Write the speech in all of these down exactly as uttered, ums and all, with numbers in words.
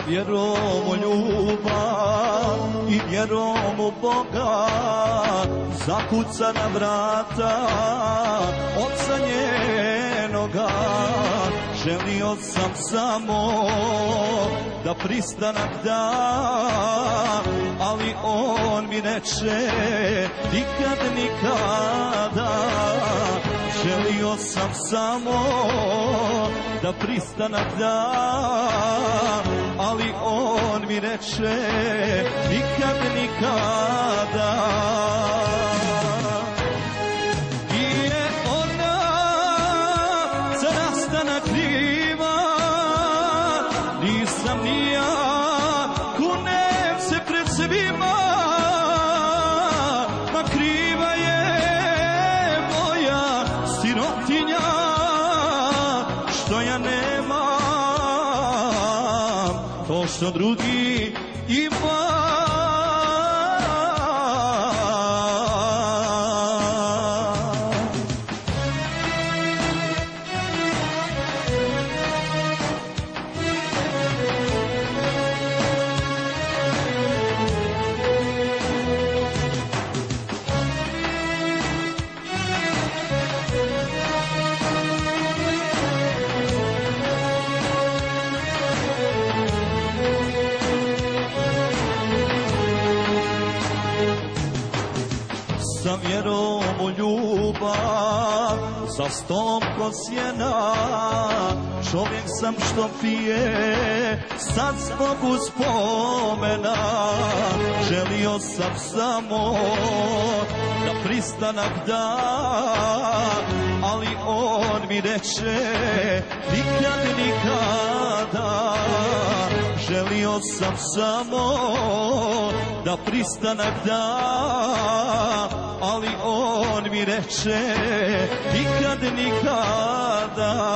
vjerom u ljubav i vjerom u Boga, zakucana vrata oca njenoga. Želio sam samo da pristanak da, ali on mi reče nikad, nikada. Želio sam samo da pristanak da, ali on mi reče nikad, nikada. Nije ona za rastanak kriva, nisam ni ja, kunem se pred svima, ma kriva je moja sirotinja, što ja nemam to što drugi ima. Sa vjerom u ljubav, za stolom ko sjena, čovjek sam što pije sad zbog uspomena. Želio sam samo da pristanak da, ali on mi reče nikad, nikada. Želio sam samo da pristanak da, ali on mi reče nikad, nikada.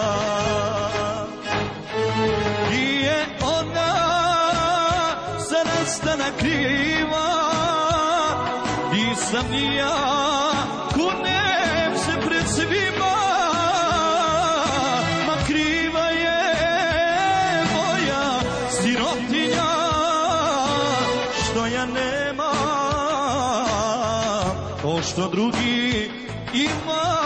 Nije ona za rastanak kriva, nisam ni ja, kunem se pred svima, ma kriva je moja sirotinja, što ja nemam to što drugi ima.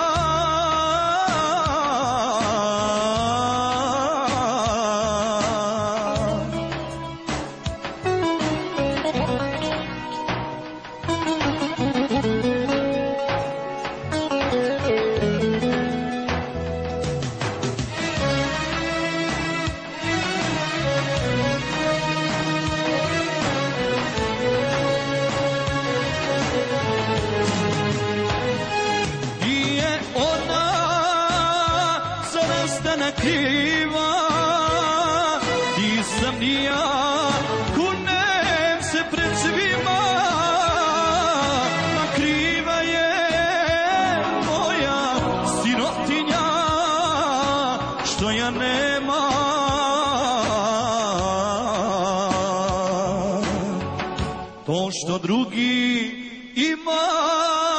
Kriva, nisam ni ja, kunem se pred svima, ma kriva je moja sirotinja, što ja nemam to što drugi ima.